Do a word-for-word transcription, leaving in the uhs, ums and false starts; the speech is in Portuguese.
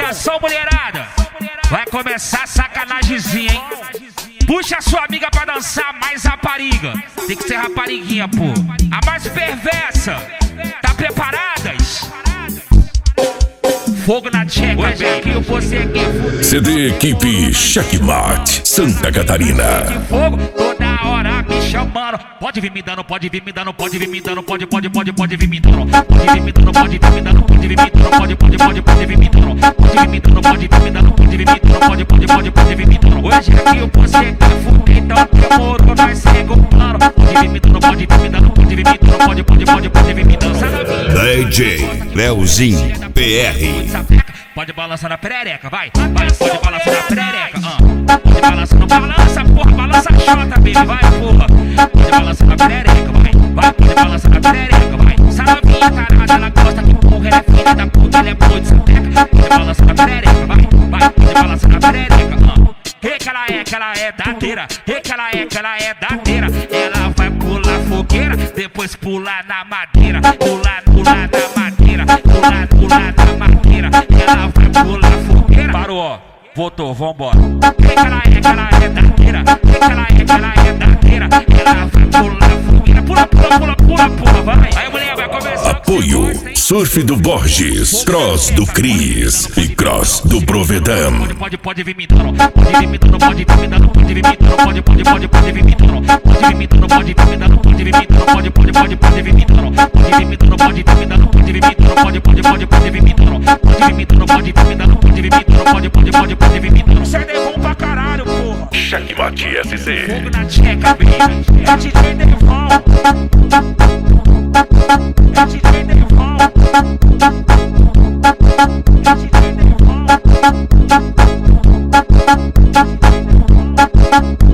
Atenção, mulherada, vai começar a sacanagemzinha, hein? Puxa a sua amiga pra dançar mais rapariga. Tem que ser rapariguinha, pô. A mais perversa. Tá preparadas? Fogo na tcheca, hoje aqui eu vou ser aqui. C D Equipe Checkmate, Santa Catarina. Fogo toda hora me chamando. Pode vir me dando, pode vir me dando, pode vir me dando, pode, pode, pode, pode vir me dando. Pode vir me dando, pode vir me dando, pode vir me dando, pode, pode, pode, pode vir me dando. Pode vir me dando, pode vir me dando, pode vir me dando, pode, pode, pode, pode vir me dando. Hoje aqui eu vou ser aqui, então demorou, nós segue o plano. Pode vir me dando, pode vir me dando, pode vir me dando, pode, pode, pode, pode vir me dando. D J Leozinho P R. Pode balançar na perereca, vai. Vai, pode balançar na perereca. Uh. Pode balançar, não balança, porra. Balança a chota, baby, vai, porra. Pode balançar na perereca, vai. Vai, pode balançar na perereca, vai. Savinha, carada, ela gosta que porra. Ela é filha da puta, ela é boa de sapeca. Pode balançar na perereca, vai. Vai, pode balançar na perereca. Uh. Ei, que ela é, que ela é dateira. Ei, que ela é, que ela é dateira. Ela vai pular fogueira, depois pular na madeira. Pular, pular na madeira. Pular, pular na madeira. Ela vai pular fogueira. Parou, ó. Voltou, vambora. Ei, que ela é, que ela é dateira. Ei, que ela é, que ela é dateira. Ela vai pular fogueira. Pula, pula, pula, pula, pula, vai. Aí a mulher vai começar. Apoio Surf do Borges, Cross do Cris e Cross do Provedão. Pode, pode vir me dando, pode vir me dando, pode vir me dando, pode vir me dando, pode, pode, pode, pode vir me dando, pode vir me dando, pode vir me dando, pode vir me dando, pode, pode, pode, pode vir me dando, pode vir me dando, pode vir me dando, pode vir me dando, pode, pode, pode, pode vir me dando, pode vir me dando, pode vir me dando, pode vir me dando, pode, pode, pode, pode vir me dando. Isso é bom pra caralho, porra. Checkmate S C. Fogo na tcheca, baby. É D J Devon. É D J Devon. É D J Devon.